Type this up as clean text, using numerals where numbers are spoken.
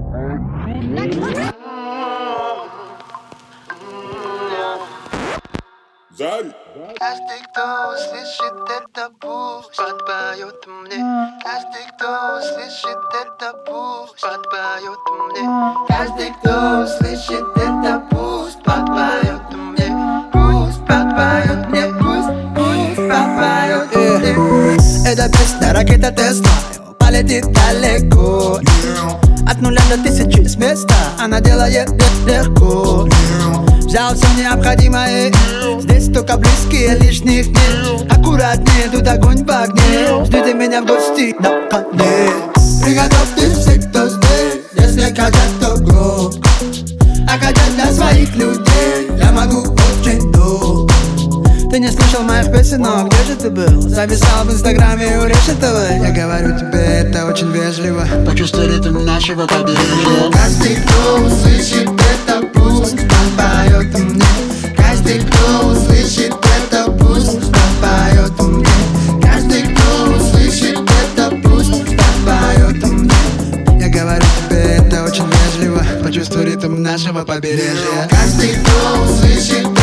Каждый, кто услышит это, пусть подпоет мне. Каждый, кто услышит это, пусть подпоет мне. Каждый, кто услышит это, пусть подпоет мне. Пусть подпоет мне, пусть подпоет мне. Эта песня ракета Тесла полетит далеко. От нуля до тысячи с места она делает легко. Взял все необходимое, здесь только близкие, лишних нет. Аккуратнее, тут огонь в огне. Ждите меня в гости на коне. Приготовьтесь все, кто здесь. Если качать, то громко. А качать для своих людей я могу очень долго. Ты не слышал моих песен, но где же ты был? Зависал в инстаграме у Решетовой. Я говорю тебе, это очень вежливо. Почувствуй ритм нашего побережья. Каждый, кто услышит это, пусть подпоет мне. Каждый, кто услышит это, пусть подпоет мне. Каждый, кто услышит это, пусть подпоет мне. Я говорю тебе, это очень вежливо. Почувствуй ритм нашего побережья. Каждый, кто услышит